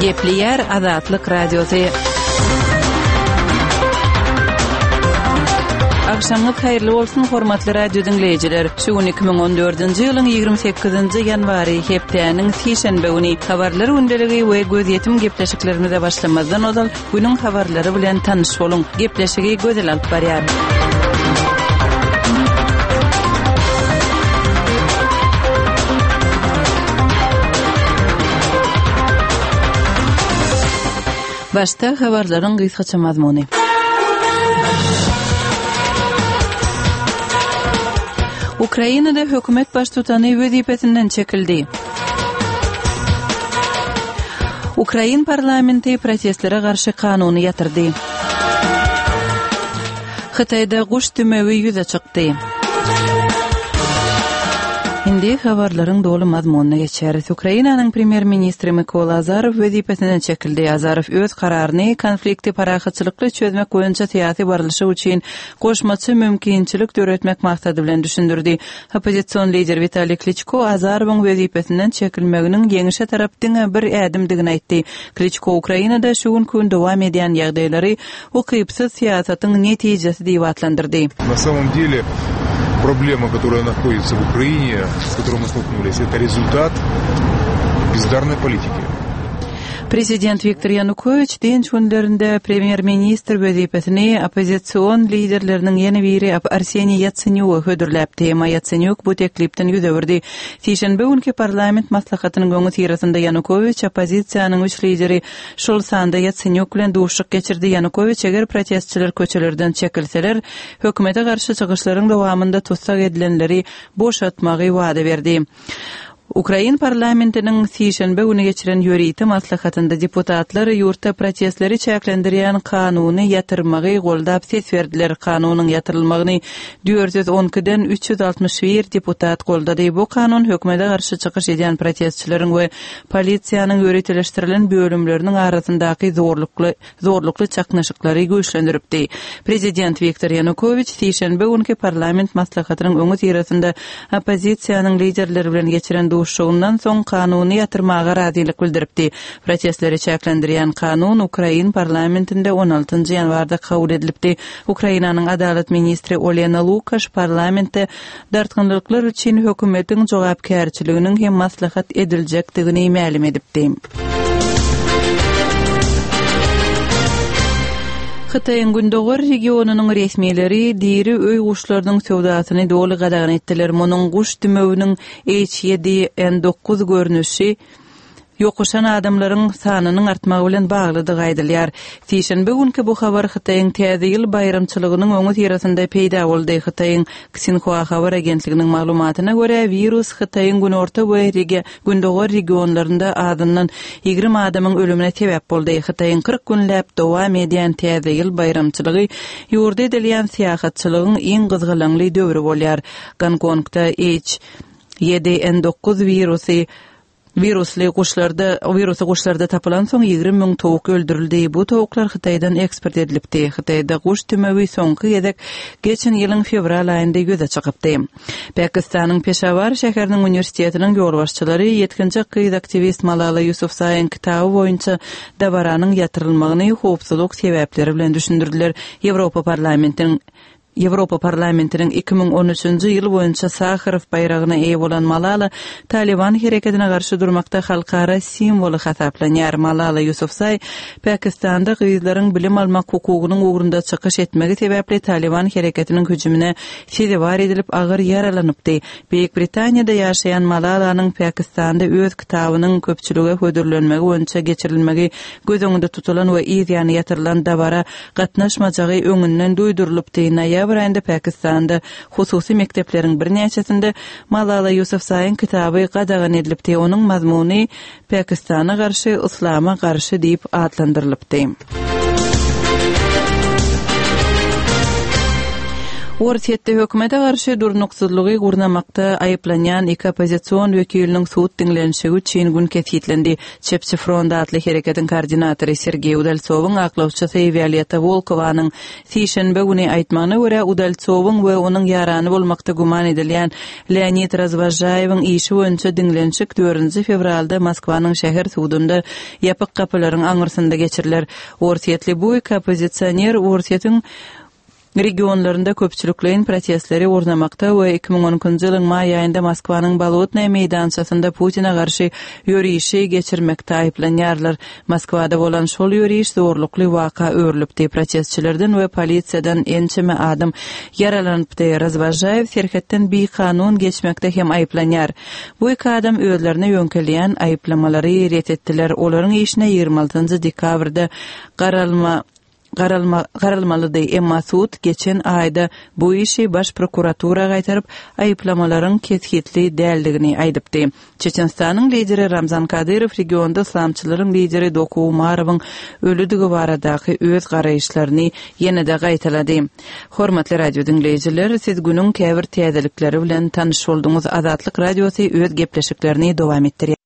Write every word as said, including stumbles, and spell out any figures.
Gepleyer Azatlyk Radiosu. Akşamınız hayırlı bolsun hormatly radio dinleyijiler. Şu iki bin on dördünji ýylyň ýygrimi sekizinji ýanwary hepdeniň sişenbe güni habarlar gündeligi we gözýetim gepleşiklerimize başlamazdan odal günüň habarlary bilen tanyş bolun. Gepleşigi gözel alyp barýar. Başta habarlaryň gysgaça mazmuny. Ukrainada hökümet baştutany wezipesinden çekildi. Ukrain parlamenti protestlere garşy kanuny ýatyrdy. Hytaýda guş tümewi ýüze çykdy. Indi habarlaryň dolu mazmunyna geçer. Ukrainanyň premier ministri Mykola Azarow wezipesinden çekildi. Azarow öz kararyny konflikti parahatçylykly çözmek boýunça syýasy barlyşy üçin goşmaçy mümkinçilik döretmek maksady bilen düşündirdi. Opozisiýon lideri Vitaliy Klitschko Azarowyň wezipesinden çekilmeginiň ýeňişe tarapdyň bir ädimdigini aýtdy. Klitschko Ukrainada şu gün dowam edýän ýagdaýlary ukypsyz syýasatyň netijesi diýip atlandyrdy. На самом деле проблема, которая находится в Украине, с которой мы столкнулись, это результат бездарной политики. Prezident Viktor Yanukovych dinç günlerinde premier-ministr wezipesini opozisiýon liderleriniň ýene biri Arseniy Yatsenyuk hödürläpdi. Yatsenyuk bu teklipden ýüze berdi. Sişenbe günkü parlament maslahatynyň goňy tirasynda Yanukovych opozisiýanyň üç lideri şol sanda Yatsenyuk bilen duşuk geçirdi. Yanukovych eger protestçiler köçelerden çekilseler, hökümete garşy çygyşlaryň dowamında tutsak edilenleri boşatmagy wada berdi. Ukrain parlamentiniň sişenbe güni geçiren ýöriýeti maslahatynda deputatlar ýurtda protestleri çäklendirýän kanuny ýatyrmagy goldap ses berdiler. Kanunyň ýatyrylmagyny dört yüz on ikiden üç yüz altmış bir deputat goldady. Bu kanun hökümete garşy çykyş edýän protestçileriň we polisiýanyň ýöreteleşdirilen bölümleriniň arasyndaky zorlukly zorlukly çaknaşyklary güýçlendiripdi. Prezident Viktor Yanukovych sişenbe günkü parlament maslahatynyň öňü tirasynda opozisiýanyň liderleri bilen geçiren Şoňdan soň kanuny ýatyrmaga razylyk bildiripdi. Protestleri çäklendirýän kanun Ukrain parlamentinde on altynjy ýanwarda kabul edilipdi. Ukrainanyň adalet ministri Olena Lukash parlamentde dartgynlyklar üçin hökümetiň jogapkärçiliginiň hem maslahat ediljekdigini ma'lum edipdi. Hytaýyň Gündogar regionunyň resmiýetleri diri öý guşlarynyň sowdasyny doly gadagan etdiler. Munyň guş tümeginiň H yedi N dokuz görnüşi ýokuşan adamlaryň sanynyň artmagy bilen baglydyg aýdylýar. Sişenbe günkü bu habar Hytaýyň täze ýyl bayramçylygynyň öňü tirasynda peýda boldy. Hytaýyň Xinhua habar agentliginiň maglumatyna görä, virus Hytaýyň günorta we Gündogar regionlarynda adından ýygrimi adamyň ölümine sebäp boldy. Hytaýyň kırk günläp dowam edýän täze ýyl bayramçylygy ýurda edilýän syýahatçylygyň iň gyzgalaňly döwri bolýar. Gonkongda H yedi N dokuz virusy Virusly guşlarda, virusy guşlarda tapylan soň ýygrimi miň towuk öldürildi. Bu towuklar Hytaýdan eksport edilipdi. Hytaýda guş tümewi soňky ýedek geçen ýylyň fevral aýynda ýüze çykypdy. Pakistanyň Peshawar şäheriniň uniwersitetining ýol başçylary ýetkinji kız aktivist Malala Yousafzaiň kitaby boýunça dabaranyň ýatyrylmagyny howpsuzlyk sebäpleri bilen düşündirdiler. Ýewropa parlamentiniň Ýewropa parlamentiniň iki bin on üçünji ýyl boýunça Sakharov bayragyna eýe bolan Malala Taliban hereketine garşy durmakda halkara simwolu hasaplanýar. Malala Yousafzai Pakistanda gyzlaryň bilim almak hukugynyň ugrunda çykyş etmegi sebäpli Taliban hereketiniň hüjümine sezebar edilip agyr ýaralanypdy. Beýik Britaniýada ýaşaýan Malalanyň Pakistanda öz kitabynyň köpçülige hödürlenmegi boýunça geçirilmegi göz öňünde tutulan we ýa-ni ýatyrylan dabara gatnaşmajagy öňünden duýdurylypdy. Noýabr aýynda Pakistanda hususy mektepleriň bir näçesinde Malala Yousafzaiň kitaby gadagan edilipdi. Onuň mazmuny Pakistana garşy, islama garşy diýip adlandyrylypdy. Ortiyette hökümete garşy durnuksuzlygy gurnamakda aýyplanýan iki opozisiýon wekiliniň suwut diňlenşigi üçin gün kesitlendi. Çepçi front atly hereketiň koordinatory Sergey Udaltsowyň aklawçysy Violetta Volkovanyň sişenbe güni aýtmagyna görä Udaltsowyň we onuň ýarany bolmakda guman edilýän Leonid Razvajayewiň işi boýunça diňlenşik dördünji fevralda Moskwanyň şäher suwdunda ýapyk kapylaryň aňyrsynda geçiriler. Ortiyetli bu iki opozisiýoner Ortiýetiň regionlarında köpçülüklerin protestleri ornamakta we iki ming onunçy ýylyň may aýynda Moskwanyň Bolotnaya meýdançasynda Putina garşy ýörüşi geçirmekde aýplanýarlar. Moskwada bolan şol ýörüş zorlukly waka öwrülipdi. Protestçilerden we polisiýadan ençeme adam yaralanypdy. Razvajayew serhetden bir kanun geçmekde hem aýplanýar. Bu iki adam özlerine ýönkelýän aýplamalary ret etdiler. Olaryň işine ýygrima altynjy dekabrda garalma Garalma, garalmalydy. Emma suwut geçen aýda bu işi baş prokuraturaga gaýtaryp aýyplamalaryň kethitli däldigini aýdypdy. Çeçenstanyň lideri Ramzan Kadyrow regionda islamçylaryň lideri Doku Umarowyň ölüdigi baradaky öz garaýşlaryny ýene-de gaýtalady. Hormatly radio dinleýijiler, siz günüň käbir täzelikleri bilen tanyş bolduňyz. Azatlyk radiosu öz gepleşiklerini dowam etdirýär.